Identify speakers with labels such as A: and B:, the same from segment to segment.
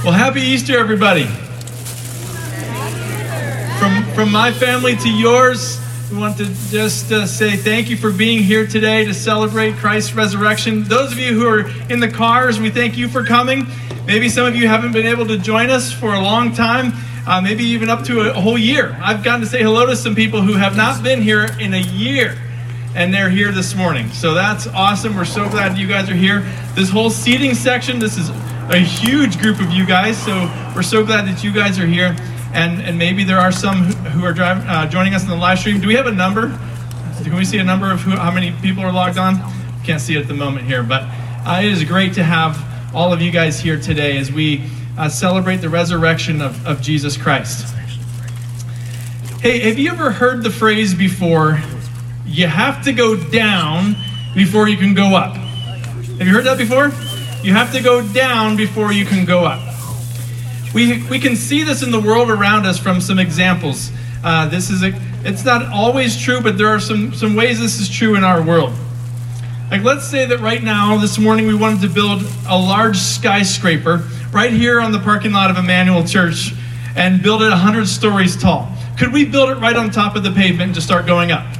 A: Well, happy Easter, everybody. From my family to yours, we want to just say thank you for being here today to celebrate Christ's resurrection. Those of you who are in the cars, we thank you for coming. Maybe some of you haven't been able to join us for a long time, maybe even up to a whole year. I've gotten to say hello to some people who have not been here in a year, and they're here this morning. So that's awesome. We're so glad you guys are here. This whole seating section, this is a huge group of you guys, so we're so glad that you guys are here. And maybe there are some who are joining us in the live stream. Do we have a number? Can we see a number of how many people are logged on? Can't see it at the moment here, but it is great to have all of you guys here today as we celebrate the resurrection of Jesus Christ. Hey, have you ever heard the phrase before, you have to go down before you can go up? Have you heard that before? You have to go down before you can go up. We can see this in the world around us from some examples. It's not always true, but there are some ways this is true in our world. Like, let's say that right now, this morning, we wanted to build a large skyscraper right here on the parking lot of Emmanuel Church and build it 100 stories tall. Could we build it right on top of the pavement and just start going up?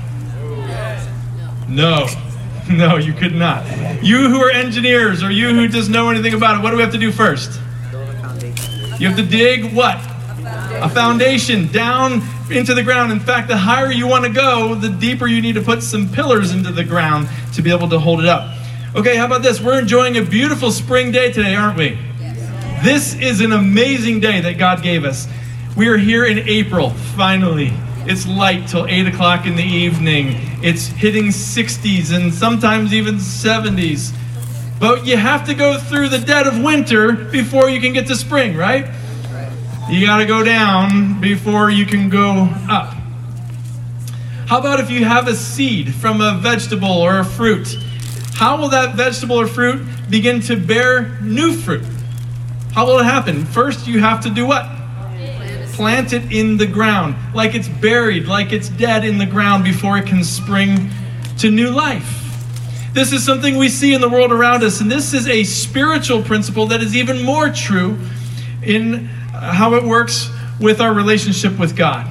A: No, you could not. You who are engineers or you who just know anything about it, what do we have to do first? You have to dig what? A foundation down into the ground. In fact, the higher you want to go, the deeper you need to put some pillars into the ground to be able to hold it up. Okay, how about this? We're enjoying a beautiful spring day today, aren't we? Yes. This is an amazing day that God gave us. We are here in April, finally. It's light till 8 o'clock in the evening. It's hitting 60s and sometimes even 70s. But you have to go through the dead of winter before you can get to spring, right? You got to go down before you can go up. How about if you have a seed from a vegetable or a fruit? How will that vegetable or fruit begin to bear new fruit? How will it happen? First, you have to do what? Plant it in the ground, like it's buried, like it's dead in the ground before it can spring to new life. This is something we see in the world around us, and this is a spiritual principle that is even more true in how it works with our relationship with God.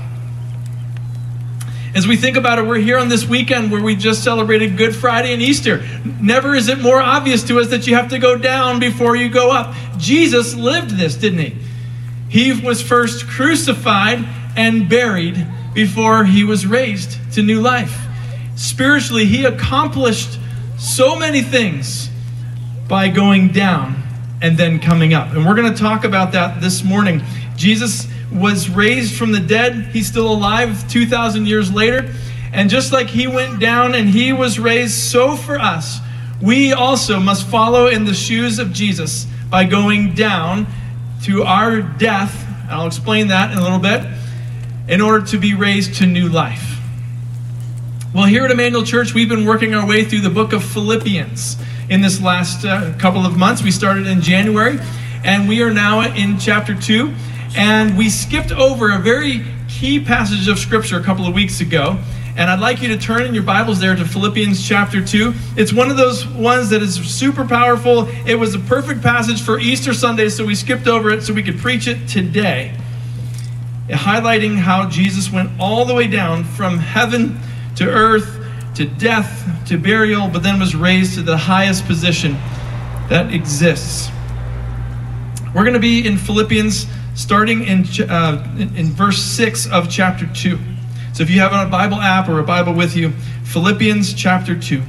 A: As we think about it, we're here on this weekend where we just celebrated Good Friday and Easter. Never is it more obvious to us that you have to go down before you go up. Jesus lived this, didn't he? He was first crucified and buried before he was raised to new life. Spiritually, he accomplished so many things by going down and then coming up. And we're going to talk about that this morning. Jesus was raised from the dead. He's still alive 2,000 years later. And just like he went down and he was raised, so for us, we also must follow in the shoes of Jesus by going down to our death. I'll explain that in a little bit, in order to be raised to new life. Well, here at Emmanuel Church, we've been working our way through the book of Philippians in this last couple of months. We started in January, and we are now in chapter 2. And we skipped over a very key passage of Scripture a couple of weeks ago. And I'd like you to turn in your Bibles there to Philippians chapter 2. It's one of those ones that is super powerful. It was a perfect passage for Easter Sunday, so we skipped over it so we could preach it today, highlighting how Jesus went all the way down from heaven to earth, to death, to burial, but then was raised to the highest position that exists. We're going to be in Philippians starting in verse 6 of chapter 2. So if you have a Bible app or a Bible with you, Philippians chapter 2.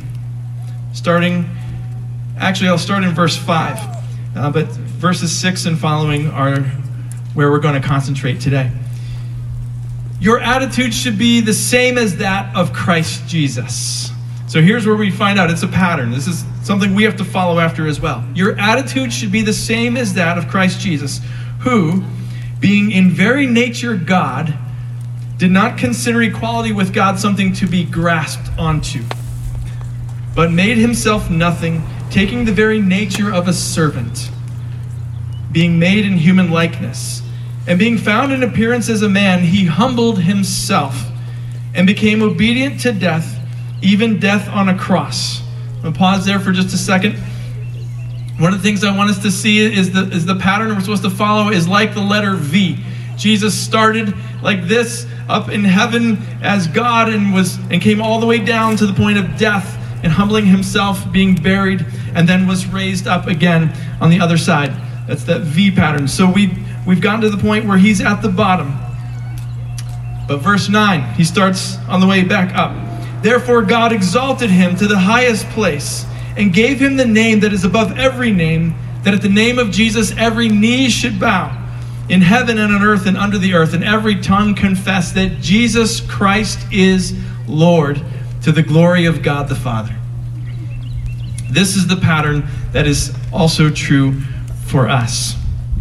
A: I'll start in verse 5. But verses 6 and following are where we're going to concentrate today. Your attitude should be the same as that of Christ Jesus. So here's where we find out it's a pattern. This is something we have to follow after as well. Your attitude should be the same as that of Christ Jesus, who, being in very nature God, did not consider equality with God something to be grasped onto, but made himself nothing, taking the very nature of a servant, being made in human likeness. And being found in appearance as a man, he humbled himself and became obedient to death, even death on a cross. I'm going to pause there for just a second. One of the things I want us to see is the pattern we're supposed to follow is like the letter V. Jesus started like this up in heaven as God and came all the way down to the point of death and humbling himself, being buried, and then was raised up again on the other side. That's that V pattern. So we've gotten to the point where he's at the bottom. But verse 9, he starts on the way back up. Therefore God exalted him to the highest place and gave him the name that is above every name, that at the name of Jesus every knee should bow, in heaven and on earth and under the earth, and every tongue confess that Jesus Christ is Lord, to the glory of God the Father. This is the pattern that is also true for us.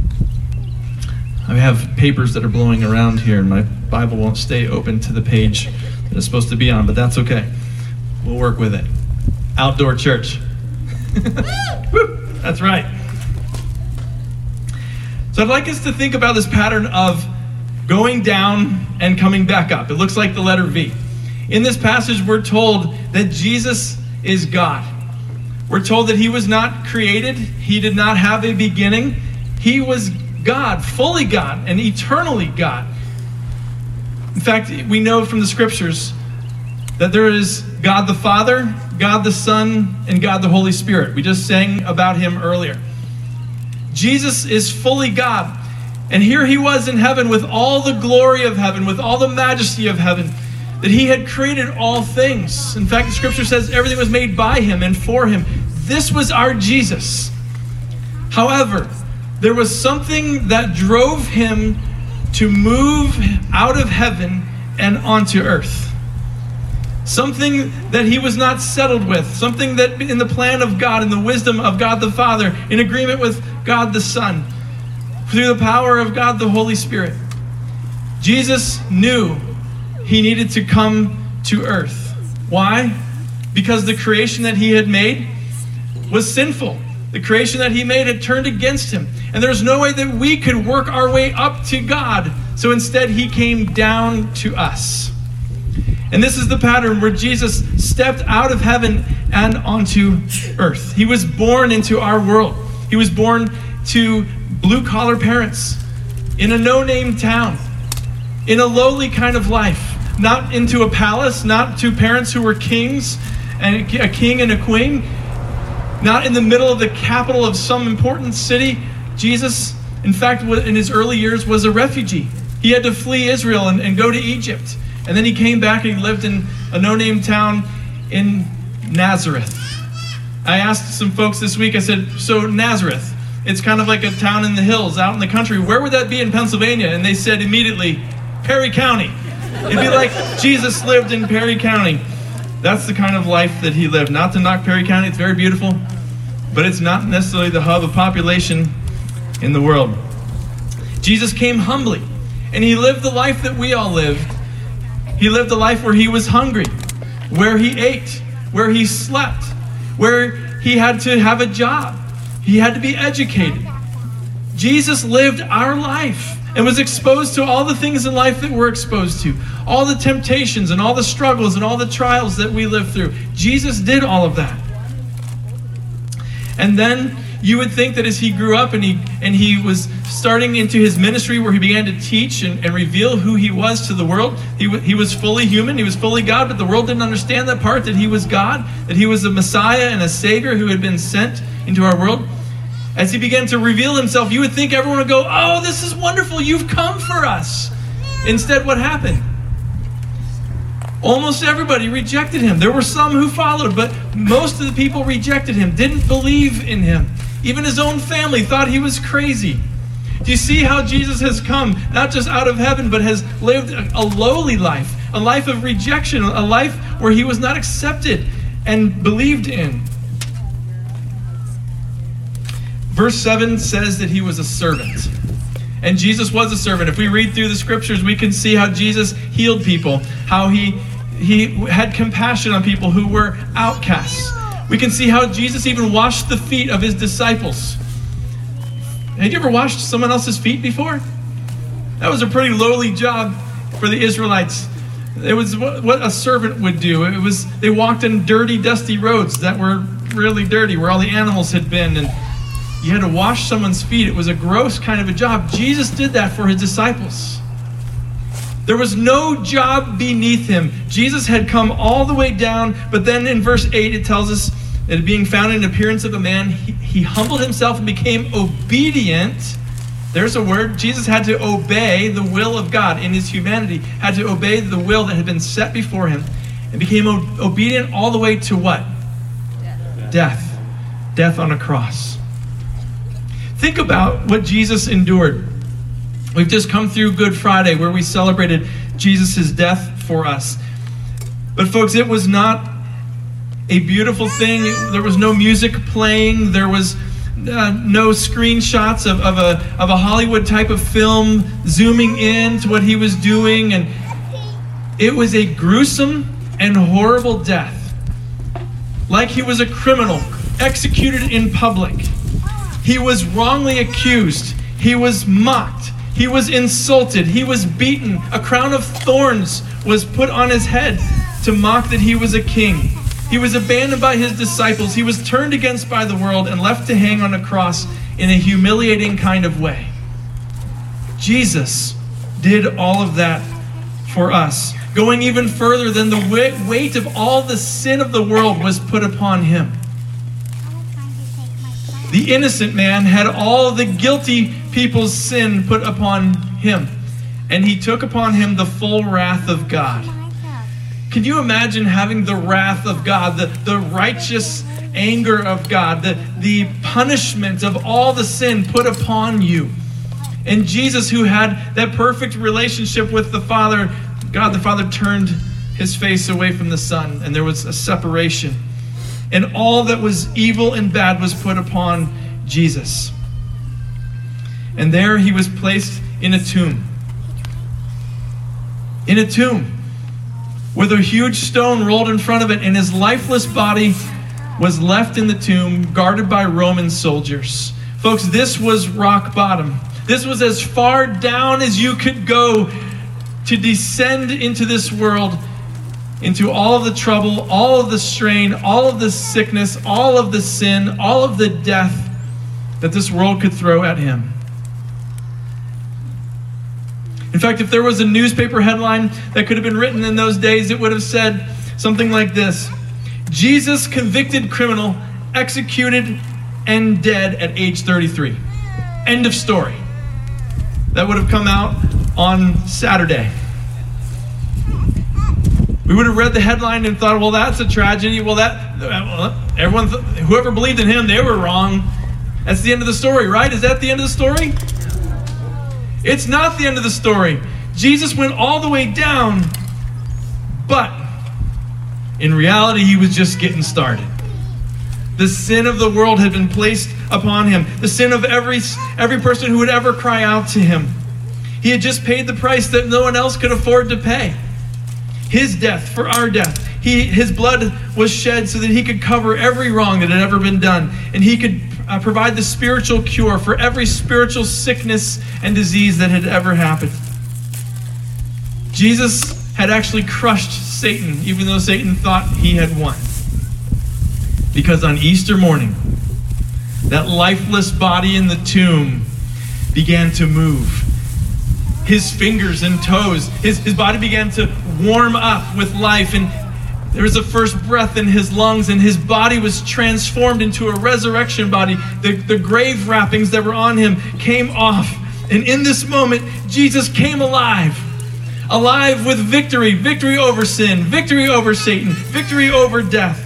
A: I have papers that are blowing around here, and my Bible won't stay open to the page that it's supposed to be on, but that's okay. We'll work with it. Outdoor church. Woo, that's right. So I'd like us to think about this pattern of going down and coming back up. It looks like the letter V. In this passage, we're told that Jesus is God. We're told that he was not created. He did not have a beginning. He was God, fully God, and eternally God. In fact, we know from the scriptures that there is God the Father, God the Son, and God the Holy Spirit. We just sang about him earlier. Jesus is fully God. And here he was in heaven with all the glory of heaven, with all the majesty of heaven, that he had created all things. In fact, the scripture says everything was made by him and for him. This was our Jesus. However, there was something that drove him to move out of heaven and onto earth. Something that he was not settled with. Something that in the plan of God, in the wisdom of God the Father, in agreement with God the Son, through the power of God the Holy Spirit. Jesus knew he needed to come to earth. Why? Because the creation that he had made was sinful. The creation that he made had turned against him. And there's no way that we could work our way up to God. So instead, he came down to us. And this is the pattern where Jesus stepped out of heaven and onto earth. He was born into our world. He was born to blue-collar parents in a no-name town, in a lowly kind of life. Not into a palace, not to parents who were kings, and a king and a queen. Not in the middle of the capital of some important city. Jesus, in fact, in his early years was a refugee. He had to flee Israel and go to Egypt. And then he came back and he lived in a no-name town in Nazareth. I asked some folks this week, I said, so Nazareth, it's kind of like a town in the hills out in the country. Where would that be in Pennsylvania? And they said immediately, Perry County. It'd be like Jesus lived in Perry County. That's the kind of life that he lived. Not to knock Perry County, it's very beautiful, but it's not necessarily the hub of population in the world. Jesus came humbly, and he lived the life that we all lived. He lived a life where he was hungry, where he ate, where he slept, where he had to have a job. He had to be educated. Jesus lived our life and was exposed to all the things in life that we're exposed to, all the temptations and all the struggles and all the trials that we live through. Jesus did all of that. And then you would think that as he grew up and he was starting into his ministry where he began to teach and reveal who he was to the world, he was fully human, he was fully God, but the world didn't understand that part, that he was God, that he was a Messiah and a Savior who had been sent into our world. As he began to reveal himself, you would think everyone would go, oh, this is wonderful, you've come for us. Instead, what happened? Almost everybody rejected him. There were some who followed, but most of the people rejected him, didn't believe in him. Even his own family thought he was crazy. Do you see how Jesus has come, not just out of heaven, but has lived a lowly life, a life of rejection, a life where he was not accepted and believed in? Verse 7 says that he was a servant. And Jesus was a servant. If we read through the scriptures, we can see how Jesus healed people, how he had compassion on people who were outcasts. We can see how Jesus even washed the feet of his disciples. Had you ever washed someone else's feet before? That was a pretty lowly job for the Israelites. It was what a servant would do. They walked in dirty, dusty roads that were really dirty, where all the animals had been, and You had to wash someone's feet. It was a gross kind of a job. Jesus did that for his disciples. There was no job beneath him. Jesus had come all the way down, but then in verse 8 it tells us that being found in appearance of a man, he humbled himself and became obedient. There's a word. Jesus had to obey the will of God in his humanity, had to obey the will that had been set before him, and became obedient all the way to what? Death. Death on a cross. Think about what Jesus endured. We've just come through Good Friday where we celebrated Jesus' death for us. But folks, it was not a beautiful thing. There was no music playing. There was no screenshots of a Hollywood type of film zooming in to what he was doing. And it was a gruesome and horrible death. Like he was a criminal, executed in public. He was wrongly accused. He was mocked. He was insulted. He was beaten. A crown of thorns was put on his head to mock that he was a king. He was abandoned by his disciples. He was turned against by the world and left to hang on a cross in a humiliating kind of way. Jesus did all of that for us. Going even further than the weight of all the sin of the world was put upon him. The innocent man had all the guilty people's sin put upon him, and he took upon him the full wrath of God. Can you imagine having the wrath of God, the righteous anger of God, the punishment of all the sin put upon you? And Jesus, who had that perfect relationship with the Father, God the Father turned his face away from the Son, and there was a separation. And all that was evil and bad was put upon Jesus. And there he was placed in a tomb. In a tomb with a huge stone rolled in front of it, and his lifeless body was left in the tomb, guarded by Roman soldiers. Folks, this was rock bottom. This was as far down as you could go to descend into this world, into all of the trouble, all of the strain, all of the sickness, all of the sin, all of the death that this world could throw at him. In fact, if there was a newspaper headline that could have been written in those days, it would have said something like this: Jesus, convicted criminal, executed and dead at age 33. End of story. That would have come out on Saturday. We would have read the headline and thought, well, that's a tragedy. Everyone, whoever believed in him, they were wrong. That's the end of the story, right? Is that the end of the story? It's not the end of the story. Jesus went all the way down, but in reality, he was just getting started. The sin of the world had been placed upon him. The sin of every person who would ever cry out to him. He had just paid the price that no one else could afford to pay. His death for our death. His blood was shed so that he could cover every wrong that had ever been done. And he could provide the spiritual cure for every spiritual sickness and disease that had ever happened. Jesus had actually crushed Satan, even though Satan thought he had won. Because on Easter morning, that lifeless body in the tomb began to move. His fingers and toes, his body began to warm up with life, and there was a first breath in his lungs, and his body was transformed into a resurrection body. The grave wrappings that were on him came off, and in this moment, Jesus came alive with victory over sin, victory over Satan, victory over death.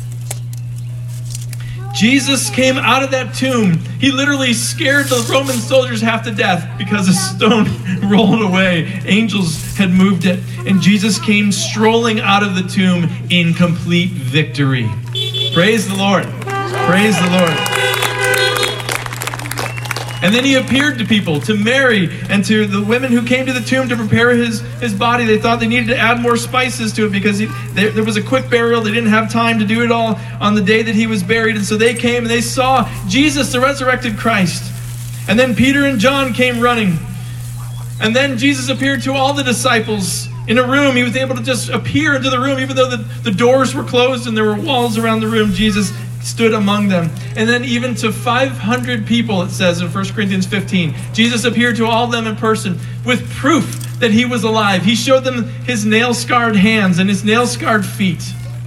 A: Jesus came out of that tomb. He literally scared the Roman soldiers half to death because a stone rolled away. Angels had moved it. And Jesus came strolling out of the tomb in complete victory. Praise the Lord. Praise the Lord. And then he appeared to people, to Mary and to the women who came to the tomb to prepare his body. They thought they needed to add more spices to it because there was a quick burial. They didn't have time to do it all on the day that he was buried. And so they came and they saw Jesus, the resurrected Christ. And then Peter and John came running. And then Jesus appeared to all the disciples in a room. He was able to just appear into the room even though the doors were closed and there were walls around the room. Jesus stood among them. And then even to 500 people, it says in 1 Corinthians 15, Jesus appeared to all of them in person with proof that he was alive. He showed them his nail-scarred hands and his nail-scarred feet.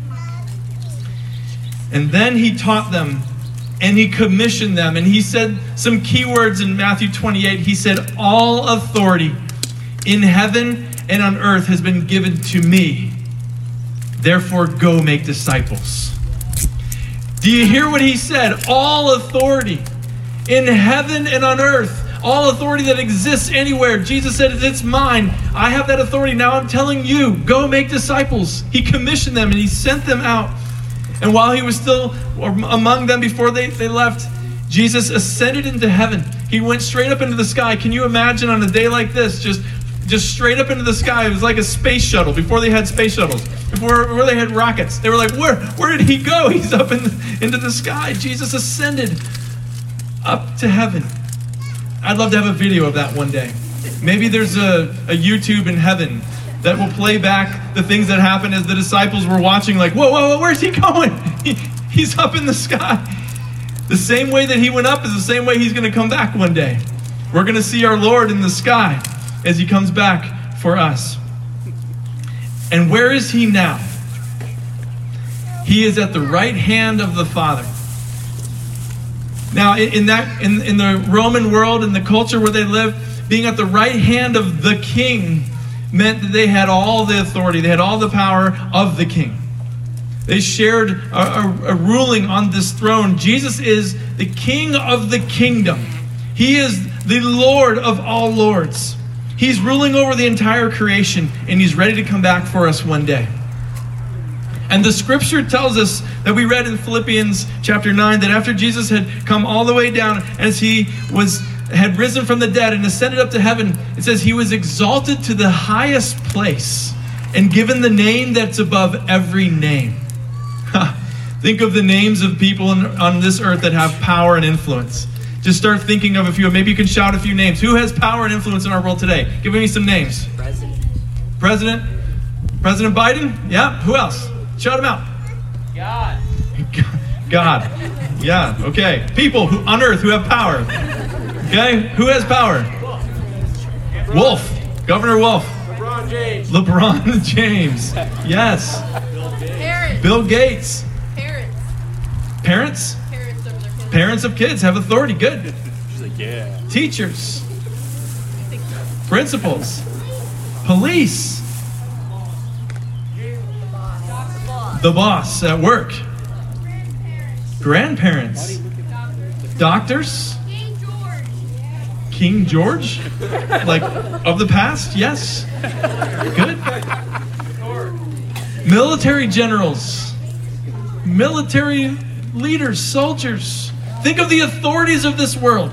A: And then he taught them and he commissioned them. And he said some key words in Matthew 28. He said, all authority in heaven and on earth has been given to me. Therefore, go make disciples. Do you hear what he said? All authority in heaven and on earth. All authority that exists anywhere. Jesus said, it's mine. I have that authority. Now I'm telling you, go make disciples. He commissioned them and he sent them out. And while he was still among them before they left, Jesus ascended into heaven. He went straight up into the sky. Can you imagine on a day like this, just straight up into the sky? It was like a space shuttle before they had space shuttles, before they had rockets. They were like, where did he go? He's up into the sky. Jesus ascended up to heaven. I'd love to have a video of that one day. Maybe there's a YouTube in heaven that will play back the things that happened as the disciples were watching, like, whoa, where's he going? He's up in the sky. The same way that he went up is the same way he's going to come back one day. We're going to see our Lord in the sky as he comes back for us. And where is he now? He is at the right hand of the Father. Now, in the Roman world, in the culture where they lived, being at the right hand of the king meant that they had all the authority. They had all the power of the king. They shared a ruling on this throne. Jesus is the king of the kingdom. He is the Lord of all lords. He's ruling over the entire creation, and he's ready to come back for us one day. And the scripture tells us that we read in Philippians chapter 9 that after Jesus had come all the way down, as he had risen from the dead and ascended up to heaven, it says he was exalted to the highest place and given the name that's above every name. Think of the names of people on this earth that have power and influence. Just start thinking of a few. Maybe you can shout a few names. Who has power and influence in our world today? Give me some names. President Biden? Yeah. Who else? Shout them out. God. Yeah. Okay. People on earth who have power. Okay. Who has power? Wolf. Governor Wolf. LeBron James. Yes. Bill Gates. Parents? Parents of kids have authority. Good. Yeah. Teachers. Principals. Police. The boss at work. Grandparents. Doctors. King George? Like of the past? Yes. Good. Military generals. Military leaders, soldiers. Think of the authorities of this world.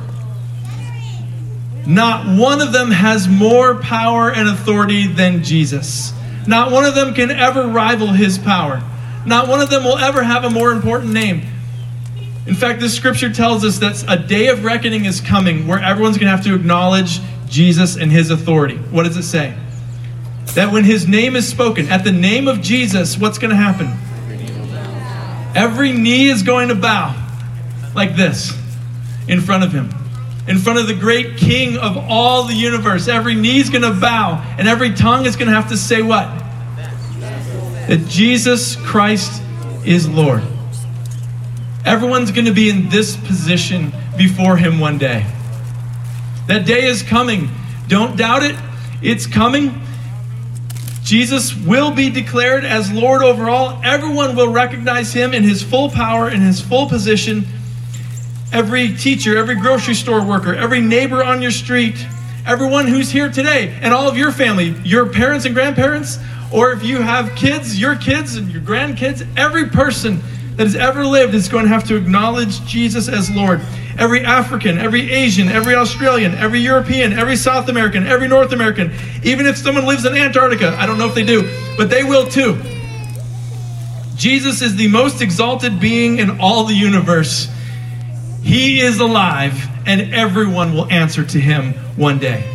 A: Not one of them has more power and authority than Jesus. Not one of them can ever rival his power. Not one of them will ever have a more important name. In fact, this scripture tells us that a day of reckoning is coming where everyone's going to have to acknowledge Jesus and his authority. What does it say? That when his name is spoken, at the name of Jesus, what's going to happen? Every knee is going to bow like this in front of him. In front of the great king of all the universe. Every knee is going to bow and every tongue is going to have to say what? That Jesus Christ is Lord. Everyone's going to be in this position before him one day. That day is coming. Don't doubt it. It's coming. Jesus will be declared as Lord over all. Everyone will recognize him in his full power, in his full position. Every teacher, every grocery store worker, every neighbor on your street, everyone who's here today, and all of your family, your parents and grandparents, or if you have kids, your kids and your grandkids, every person that has ever lived is going to have to acknowledge Jesus as Lord. Every African, every Asian, every Australian, every European, every South American, every North American, even if someone lives in Antarctica, I don't know if they do, but they will too. Jesus is the most exalted being in all the universe. He is alive, and everyone will answer to him one day.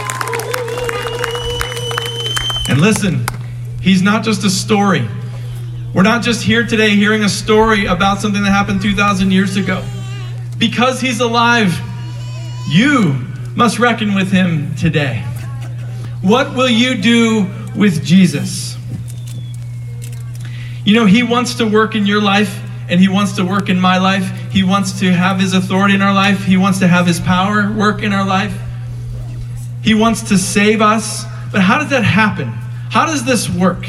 A: And listen, he's not just a story. We're not just here today hearing a story about something that happened 2,000 years ago. Because he's alive, you must reckon with him today. What will you do with Jesus? You know, he wants to work in your life, and he wants to work in my life. He wants to have his authority in our life. He wants to have his power work in our life. He wants to save us. But how does that happen? How does this work?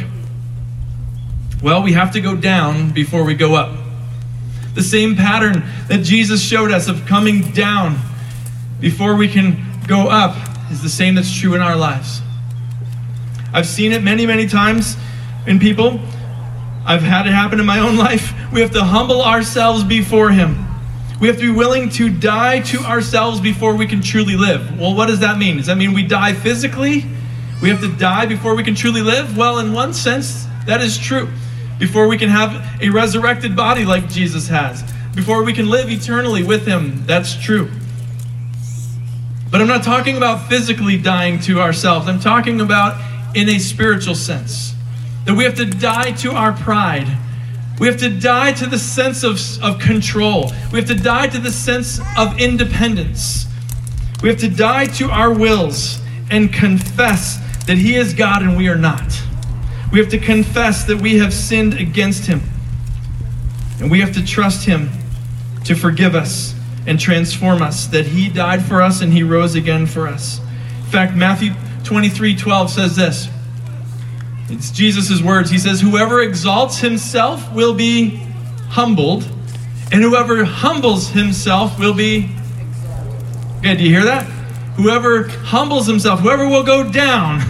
A: Well, we have to go down before we go up. The same pattern that Jesus showed us of coming down before we can go up is the same that's true in our lives. I've seen it many, many times in people. I've had it happen in my own life. We have to humble ourselves before him. We have to be willing to die to ourselves before we can truly live. Well, what does that mean? Does that mean we die physically? We have to die before we can truly live? Well, in one sense, that is true. Before we can have a resurrected body like Jesus has. Before we can live eternally with him. That's true. But I'm not talking about physically dying to ourselves. I'm talking about in a spiritual sense. That we have to die to our pride. We have to die to the sense of control. We have to die to the sense of independence. We have to die to our wills and confess that he is God and we are not. We have to confess that we have sinned against him. And we have to trust him to forgive us and transform us, that he died for us and he rose again for us. In fact, Matthew 23:12 says this. It's Jesus' words. He says, whoever exalts himself will be humbled, and whoever humbles himself will be... Okay, do you hear that? Whoever humbles himself, whoever will go down,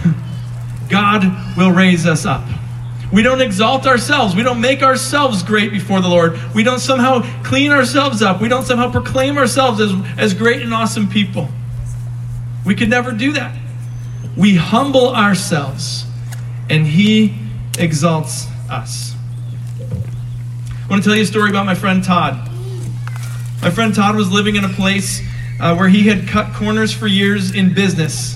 A: God will raise us up. We don't exalt ourselves. We don't make ourselves great before the Lord. We don't somehow clean ourselves up. We don't somehow proclaim ourselves as great and awesome people. We could never do that. We humble ourselves, and he exalts us. I want to tell you a story about my friend Todd. My friend Todd was living in a place where he had cut corners for years in business.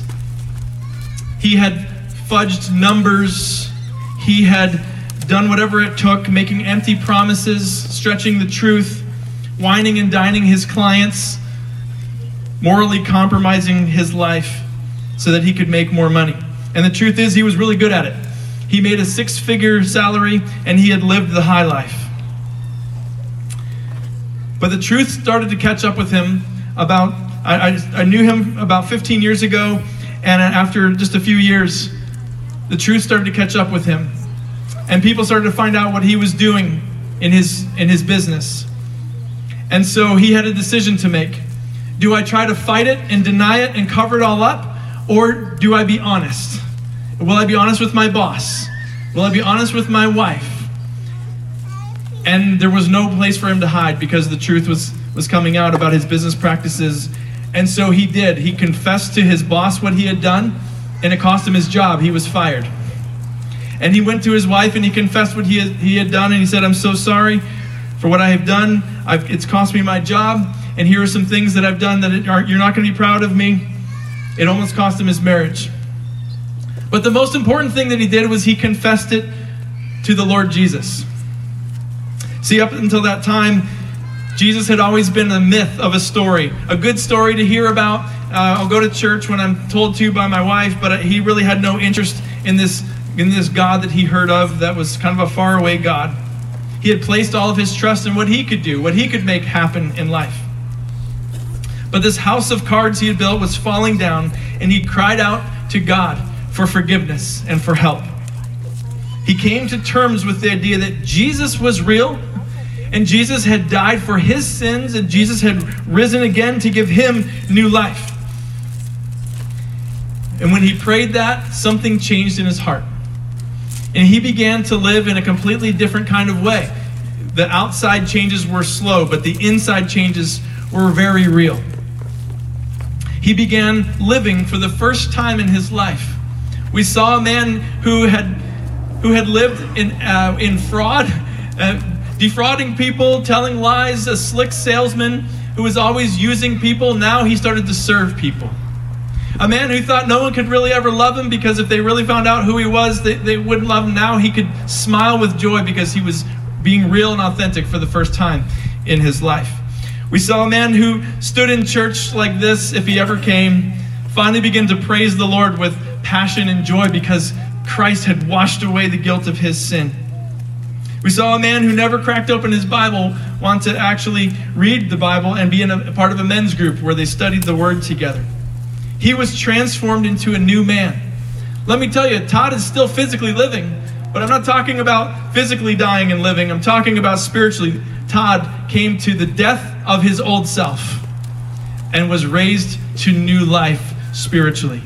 A: He had fudged numbers. He had done whatever it took, making empty promises, stretching the truth, whining and dining his clients, morally compromising his life so that he could make more money. And the truth is, he was really good at it. He made a 6-figure salary, and he had lived the high life. But the truth started to catch up with him I knew him about 15 years ago, and after just a few years, the truth started to catch up with him. And people started to find out what he was doing in his business. And so he had a decision to make. Do I try to fight it and deny it and cover it all up? Or do I be honest? Will I be honest with my boss? Will I be honest with my wife? And there was no place for him to hide because the truth was coming out about his business practices. And so he did. He confessed to his boss what he had done, and it cost him his job. He was fired. And he went to his wife and he confessed what he had done, and he said, I'm so sorry for what I have done. It's cost me my job, and here are some things that I've done that you're not going to be proud of me. It almost cost him his marriage. But the most important thing that he did was he confessed it to the Lord Jesus. See, up until that time, Jesus had always been a myth of a story, a good story to hear about. I'll go to church when I'm told to by my wife, but he really had no interest in this God that he heard of that was kind of a faraway God. He had placed all of his trust in what he could do, what he could make happen in life. But this house of cards he had built was falling down, and he cried out to God for forgiveness and for help. He came to terms with the idea that Jesus was real, and Jesus had died for his sins, and Jesus had risen again to give him new life. And when he prayed that, something changed in his heart. And he began to live in a completely different kind of way. The outside changes were slow, but the inside changes were very real. He began living for the first time in his life. We saw a man who had lived in fraud, defrauding people, telling lies, a slick salesman who was always using people. Now he started to serve people. A man who thought no one could really ever love him because if they really found out who he was, they wouldn't love him. Now he could smile with joy because he was being real and authentic for the first time in his life. We saw a man who stood in church like this, if he ever came, finally begin to praise the Lord with passion and joy because Christ had washed away the guilt of his sin. We saw a man who never cracked open his Bible want to actually read the Bible and be in a part of a men's group where they studied the Word together. He was transformed into a new man. Let me tell you, Todd is still physically living, but I'm not talking about physically dying and living. I'm talking about spiritually. Todd came to the death of his old self and was raised to new life spiritually.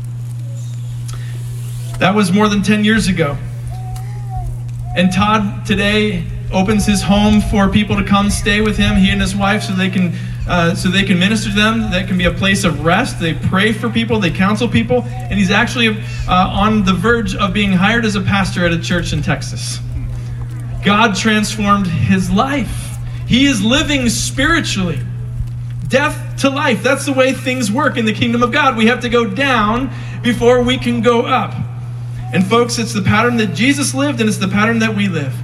A: That was more than 10 years ago. And Todd today opens his home for people to come stay with him, he and his wife, so they can minister to them. That can be a place of rest. They pray for people, they counsel people, and he's actually on the verge of being hired as a pastor at a church in Texas. God transformed his life. He is living spiritually. Death to life. That's the way things work in the kingdom of God. We have to go down before we can go up. And folks, it's the pattern that Jesus lived, and it's the pattern that we live.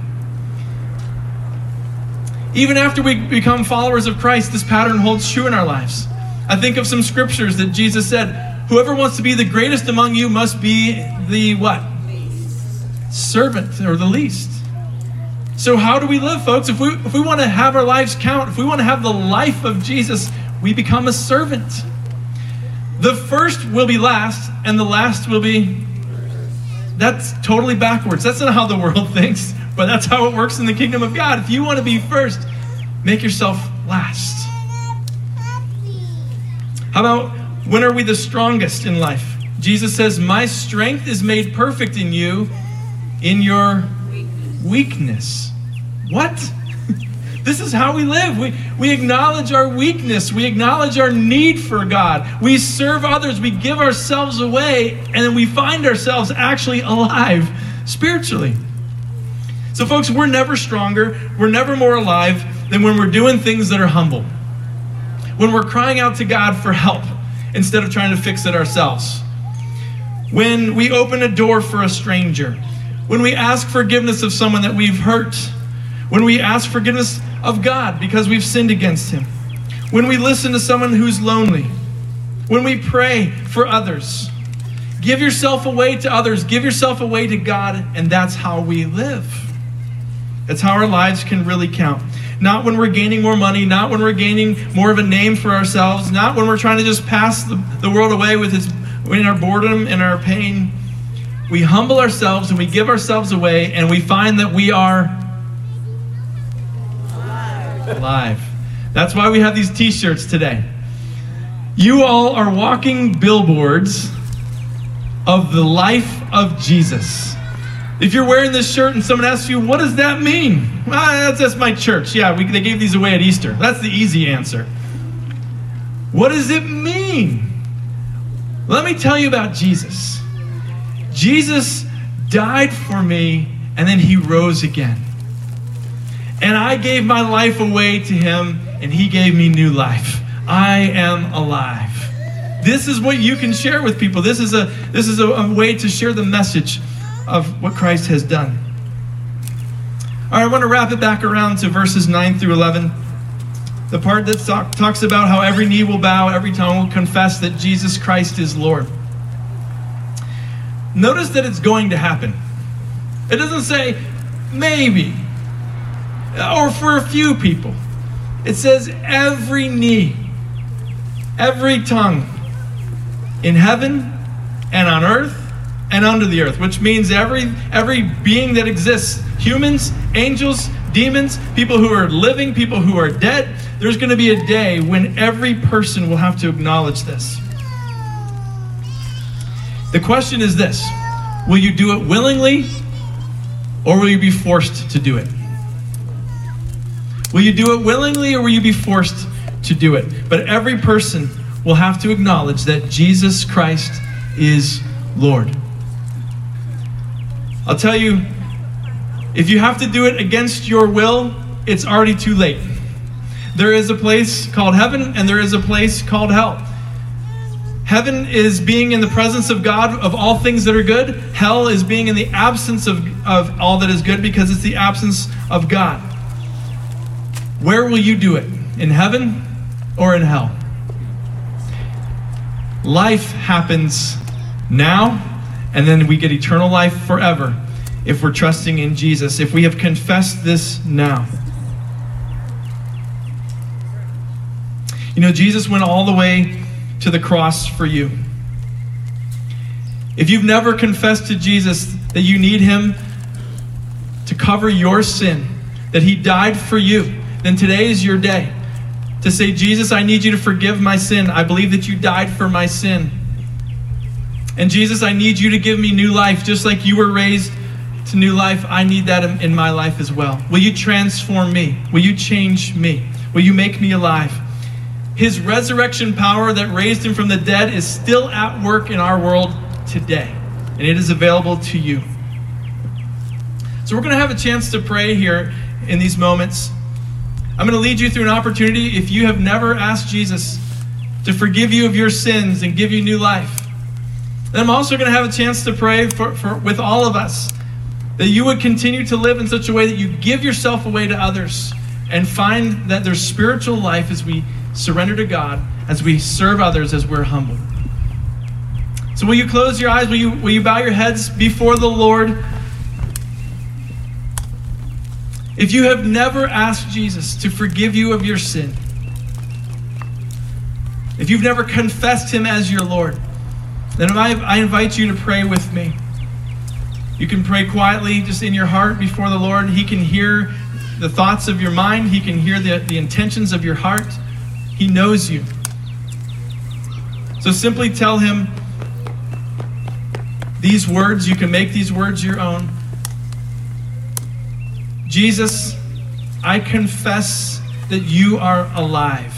A: Even after we become followers of Christ, this pattern holds true in our lives. I think of some scriptures that Jesus said, whoever wants to be the greatest among you must be the what? Servant, or the least. So how do we live, folks? If we want to have our lives count, if we want to have the life of Jesus, we become a servant. The first will be last, and the last will be... That's totally backwards. That's not how the world thinks, but that's how it works in the kingdom of God. If you want to be first, make yourself last. How about, when are we the strongest in life? Jesus says, my strength is made perfect in you, in your weakness. What? This is how we live. We acknowledge our weakness. We acknowledge our need for God. We serve others. We give ourselves away, and then we find ourselves actually alive spiritually. So folks, we're never stronger. We're never more alive than when we're doing things that are humble. When we're crying out to God for help instead of trying to fix it ourselves. When we open a door for a stranger. When we ask forgiveness of someone that we've hurt. When we ask forgiveness of God because we've sinned against him. When we listen to someone who's lonely. When we pray for others. Give yourself away to others. Give yourself away to God, and that's how we live. That's how our lives can really count. Not when we're gaining more money, not when we're gaining more of a name for ourselves, not when we're trying to just pass the world away in our boredom and our pain. We humble ourselves and we give ourselves away, and we find that we are alive. That's why we have these t-shirts today. You all are walking billboards of the life of Jesus. If you're wearing this shirt and someone asks you, what does that mean? Well, that's my church. Yeah, they gave these away at Easter. That's the easy answer. What does it mean? Let me tell you about Jesus. Jesus died for me, and then he rose again. And I gave my life away to him, and he gave me new life. I am alive. This is what you can share with people. This is a way to share the message of what Christ has done. All right, I want to wrap it back around to verses 9 through 11. The part that talks about how every knee will bow, every tongue will confess that Jesus Christ is Lord. Notice that it's going to happen. It doesn't say maybe or for a few people. It says every knee, every tongue in heaven and on earth and under the earth, which means every being that exists, humans, angels, demons, people who are living, people who are dead. There's going to be a day when every person will have to acknowledge this. The question is this: will you do it willingly, or will you be forced to do it? Will you do it willingly, or will you be forced to do it? But every person will have to acknowledge that Jesus Christ is Lord. I'll tell you, if you have to do it against your will, it's already too late. There is a place called heaven, and there is a place called hell. Heaven is being in the presence of God of all things that are good. Hell is being in the absence of all that is good because it's the absence of God. Where will you do it? In heaven or in hell? Life happens now, and then we get eternal life forever if we're trusting in Jesus, if we have confessed this now. You know, Jesus went all the way to the cross for you. If you've never confessed to Jesus that you need him to cover your sin, that he died for you, then today is your day to say, Jesus, I need you to forgive my sin. I believe that you died for my sin. And Jesus, I need you to give me new life, just like you were raised to new life. I need that in my life as well. Will you transform me? Will you change me? Will you make me alive? His resurrection power that raised him from the dead is still at work in our world today, and it is available to you. So we're going to have a chance to pray here in these moments. I'm going to lead you through an opportunity if you have never asked Jesus to forgive you of your sins and give you new life. Then I'm also going to have a chance to pray with all of us that you would continue to live in such a way that you give yourself away to others and find that there's spiritual life as we surrender to God, as we serve others, as we're humble. So will you close your eyes? Will you bow your heads before the Lord? If you have never asked Jesus to forgive you of your sin, if you've never confessed him as your Lord, then I invite you to pray with me. You can pray quietly, just in your heart before the Lord. He can hear the thoughts of your mind. He can hear the intentions of your heart. He knows you. So simply tell him these words. You can make these words your own. Jesus, I confess that you are alive.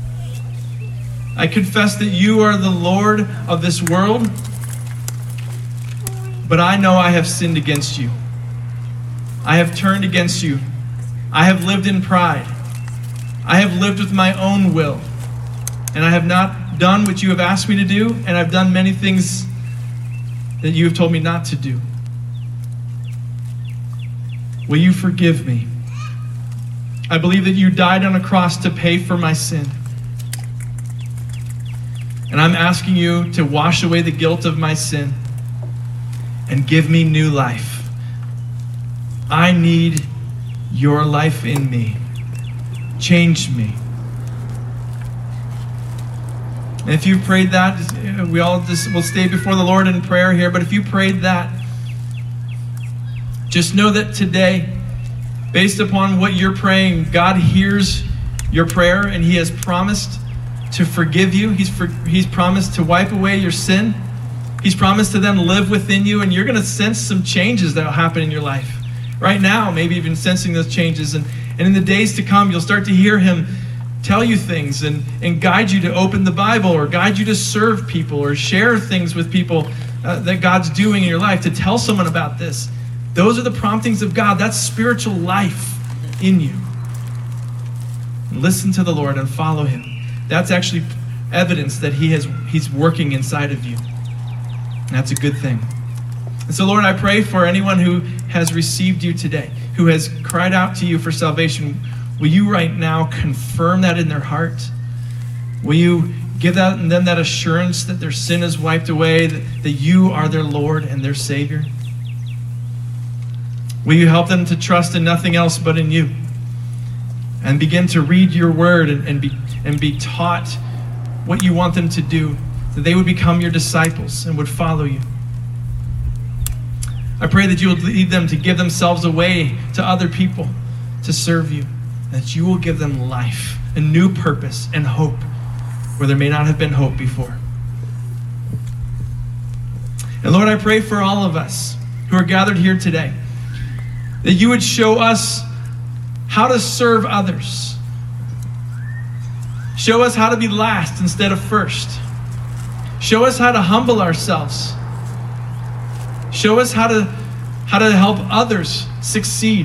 A: I confess that you are the Lord of this world, but I know I have sinned against you. I have turned against you. I have lived in pride. I have lived with my own will, and I have not done what you have asked me to do, and I've done many things that you have told me not to do. Will you forgive me? I believe that you died on a cross to pay for my sin. And I'm asking you to wash away the guilt of my sin and give me new life. I need your life in me. Change me. And if you prayed that, we'll stay before the Lord in prayer here, but if you prayed that, just know that today, based upon what you're praying, God hears your prayer, and he has promised to forgive you. He's promised to wipe away your sin. He's promised to then live within you, and you're going to sense some changes that will happen in your life. Right now, maybe even sensing those changes. And in the days to come, you'll start to hear him tell you things and guide you to open the Bible, or guide you to serve people, or share things with people that God's doing in your life, to tell someone about this. Those are the promptings of God. That's spiritual life in you. Listen to the Lord and follow him. That's actually evidence that he's working inside of you. And that's a good thing. And so, Lord, I pray for anyone who has received you today, who has cried out to you for salvation. Will you right now confirm that in their heart? Will you give them that assurance that their sin is wiped away, that you are their Lord and their Savior? Will you help them to trust in nothing else but in you, and begin to read your word and be taught what you want them to do, that they would become your disciples and would follow you? I pray that you will lead them to give themselves away to other people to serve you, that you will give them life, a new purpose and hope where there may not have been hope before. And Lord, I pray for all of us who are gathered here today, that you would show us how to serve others. Show us how to be last instead of first. Show us how to humble ourselves. Show us how to help others succeed.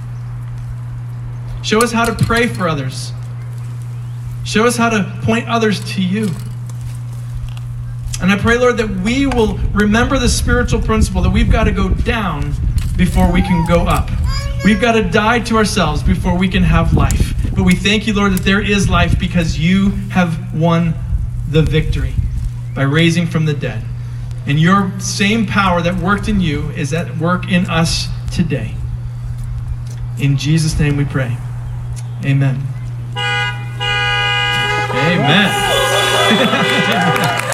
A: Show us how to pray for others. Show us how to point others to you. And I pray, Lord, that we will remember the spiritual principle that we've got to go down before we can go up. We've got to die to ourselves before we can have life. But we thank you, Lord, that there is life because you have won the victory by raising from the dead. And your same power that worked in you is at work in us today. In Jesus' name we pray. Amen. Amen.